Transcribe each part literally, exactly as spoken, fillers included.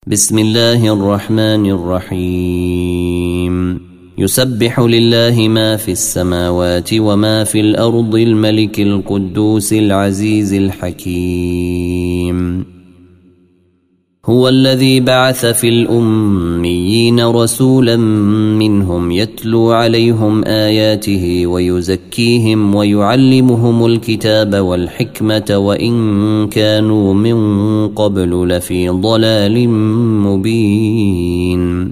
بسم الله الرحمن الرحيم يسبح لله ما في السماوات وما في الأرض الملك القدوس العزيز الحكيم هو الذي بعث في الأميين رسولا منهم يتلو عليهم آياته ويزكيهم ويعلمهم الكتاب والحكمة وإن كانوا من قبل لفي ضلال مبين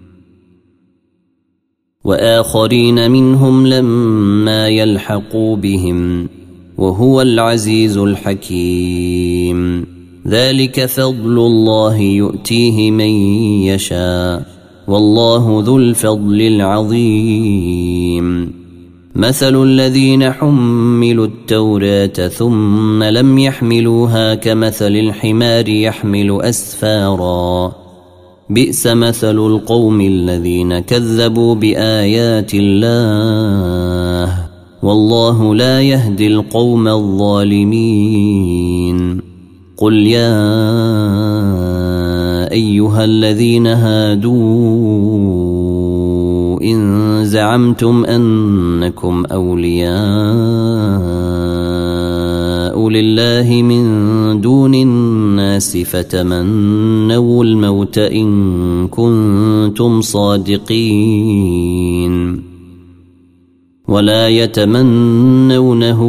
وآخرين منهم لما يلحقوا بهم وهو العزيز الحكيم ذلك فضل الله يؤتيه من يشاء والله ذو الفضل العظيم مثل الذين حملوا التوراة ثم لم يحملوها كمثل الحمار يحمل أسفارا بئس مثل القوم الذين كذبوا بآيات الله والله لا يهدي القوم الظالمين قل يا أيها الذين هادوا إن زعمتم أنكم أولياء لله من دون الناس فتمنوا الموت إن كنتم صادقين ولا يتمنونه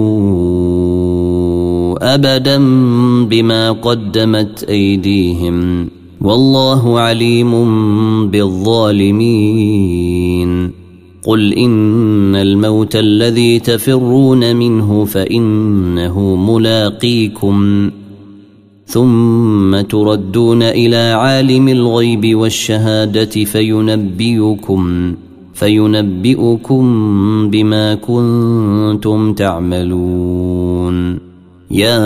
أبدا بما قدمت أيديهم والله عليم بالظالمين قل إن الموت الذي تفرون منه فإنه ملاقيكم ثم تردون إلى عالم الغيب والشهادة فينبئكم فينبئكم بما كنتم تعملون يا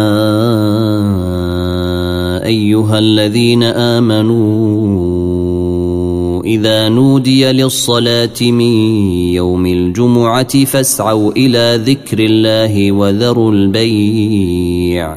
أيها الذين آمنوا إذا نودي للصلاة من يوم الجمعة فاسعوا إلى ذكر الله وذروا البيع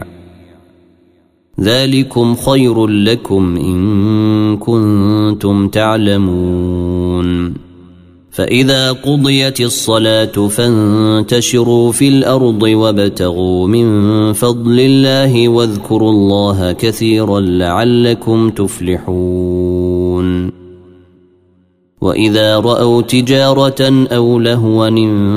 ذلكم خير لكم إن كنتم تعلمون فإذا قضيت الصلاة فانتشروا في الأرض وابتغوا من فضل الله واذكروا الله كثيرا لعلكم تفلحون وإذا رأوا تجارة أو لهوا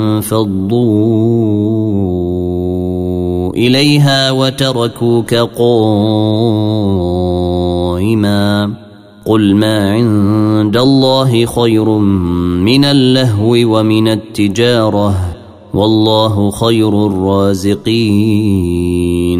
انفضوا إليها وتركوك قائما قل ما عند الله خير من اللهو ومن التجارة والله خير الرازقين